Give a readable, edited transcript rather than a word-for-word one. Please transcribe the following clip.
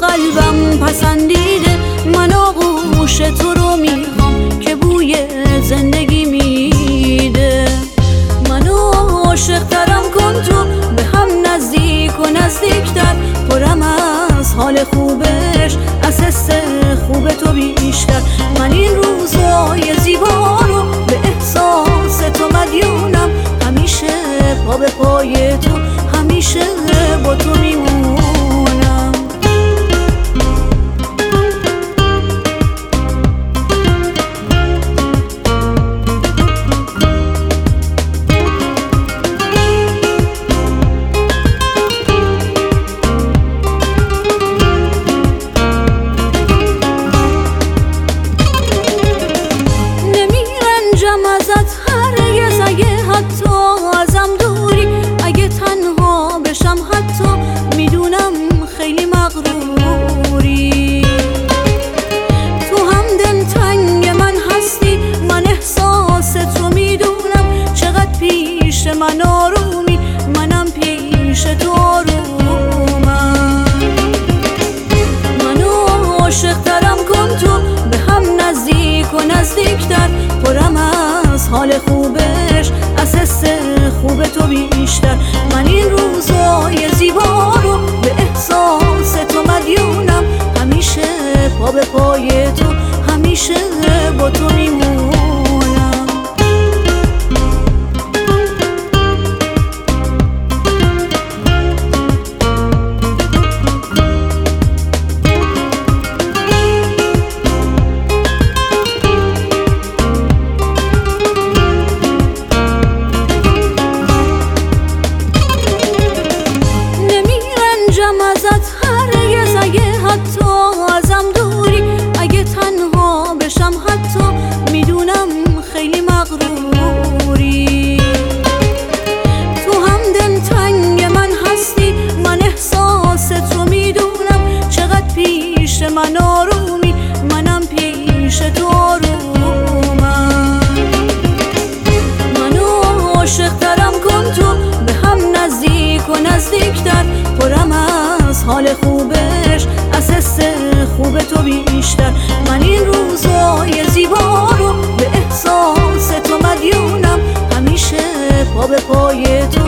قلبم پسندیده، من آغوش تو رو میخوام که بوی زندگی میده. منو عاشق‌ترم کن تو، به هم نزدیک و نزدیکتر، پرم از حال خوبش، از حس خوب تو بیشتر. من این روزای زیبا رو به احساس تو مدیونم، همیشه پا به پای تو، همیشه با تو میمونم. حتی ازم دوری، اگه تنها بشم حتی میدونم خیلی مغروری. تو هم دلتنگ من هستی، من احساس تو میدونم، چقدر پیش من آرومی، منم پیش تو آرومم. منو عاشق‌ترم کن تو، به هم نزدیک و نزدیکتر، پرم از حال خوبش، از حس خوب تو بیشتر. من این روزای زیبا رو به احساس تو مدیونم، همیشه پا به پای تو، همیشه با تو میمونم. حتی ازم دوری، اگه تنها بشم حتی میدونم خیلی مغروری. تو هم دلتنگ من هستی، من احساس تو میدونم، چقدر پیش من آرومی، منم پیش تو آرومم. منو عاشق‌ترم کن تو، به هم نزدیک و نزدیکتر، پرم از حال خوبش، از حس خوب تو بیشتر. من این روزای زیبا رو به احساس تو مدیونم، همیشه پا به پای تو،